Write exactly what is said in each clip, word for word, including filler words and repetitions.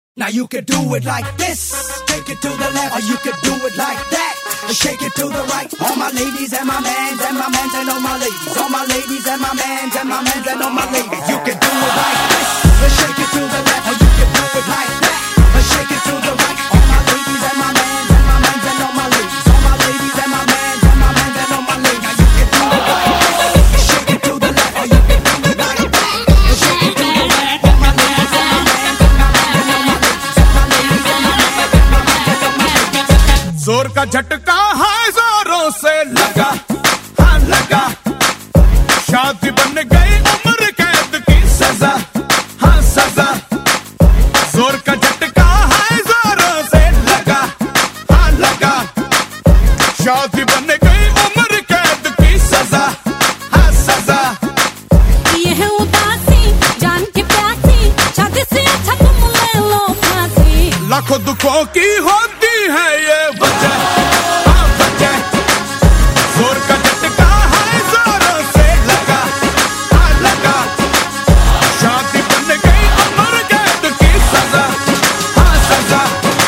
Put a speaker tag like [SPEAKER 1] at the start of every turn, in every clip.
[SPEAKER 1] Now you can do it like this, take it to the left, or you can do it like that, shake it to the right. All my ladies and my mans and my mans and all my ladies, all my ladies and my mans and my mans and all my ladies. You can do it like this, shake it to the left, or you can do it like that, shake it to the right. All my ladies and my mans and my mans and all my ladies, all my ladies and my mans and my mans and all my ladies. You can do it like this, shake it to the left, or you can do it like that, shake it to the right. All my ladies and my mans and my mans and all my ladies.
[SPEAKER 2] जोर का झटका है जोरों से लगा, हाँ लगा। शादी बन गई उम्र कैद की सजा, हाँ सजा। जोर का झटका है जोरों से लगा, हाँ लगा। शादी बन गई उम्र कैद की सजा, हाँ सजा।
[SPEAKER 3] ये है उदासी जान के प्यासी, शादी से अच्छा तुम ले लो फांसी।
[SPEAKER 2] लाखों दुखों की होती है ये वजह, हाँ वजह। जोर का झटका है जोरों से लगा, हाँ लगा। शादी बन गई उम्र कैद की सजा, हाँ सजा।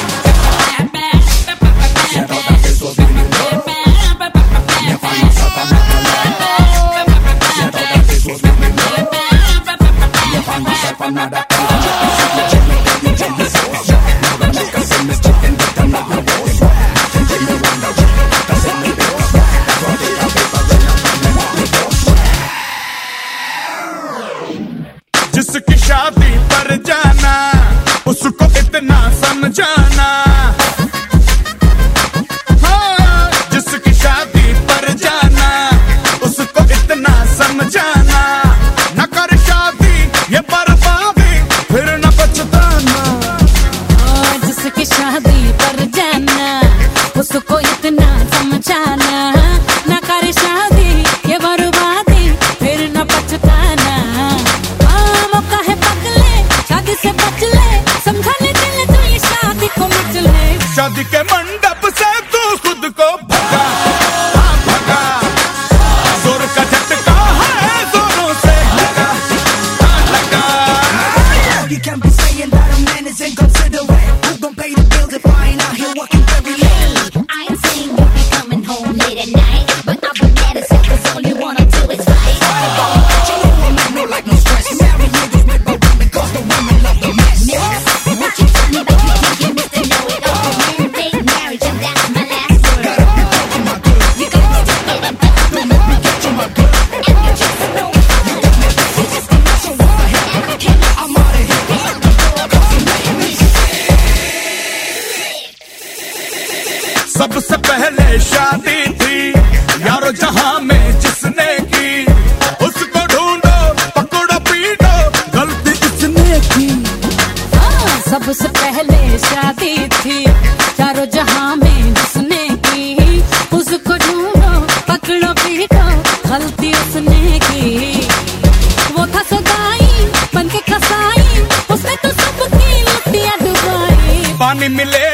[SPEAKER 2] जिसकी शादी पर जाना उसको इतना समझाना, हाँ जिसकी शादी पर जाना उसको इतना समझाना। न कर शादी ये बर्बादी फिर न पछताना,
[SPEAKER 3] जिसकी शादी पर जाना उसको इतना समझाना। न कर शादी ये बर्बादी फिर न पछताना। शादी से बच ले, समझा ले दिल तू ये शादी को मिट ले।
[SPEAKER 2] शादी के मंडप से तू खुद को भगा, हाँ भगा। जोर का झटका है जोरों से लगा, हाँ लगा।
[SPEAKER 1] You can't be saying that a man is inconsiderate. Who gon' pay the bills if I ain't out here working very late?
[SPEAKER 4] I ain't saying you be coming home late at night, but I've been mad as hell 'cause all you wanna do is fight.
[SPEAKER 1] You know a man no like no stress. Marry niggas with no women 'cause the women love the mess.
[SPEAKER 4] What you tell me about you think you Mister Know-It-All? Man-made marriage and that's my last word.
[SPEAKER 1] Gotta be talking my good.
[SPEAKER 4] You got to get it back.
[SPEAKER 1] Don't make me get you my good.
[SPEAKER 4] And you just know it.
[SPEAKER 1] You got me you just come out so what the hell? I'm out of here. Cause you made me
[SPEAKER 2] सबसे पहले शादी थी यारो जहां में जिसने की, उसको ढूंढो पकड़ो पीटो गलती इसने की।
[SPEAKER 3] हाँ, सबसे पहले शादी थी चारों जहां में जिसने की, उसको ढूंढो पकड़ो पीटो गलती उसने की। वो था सगाई बन के कसाई, उसने तो सबकी लुटिया डुबाई।
[SPEAKER 2] पानी मिले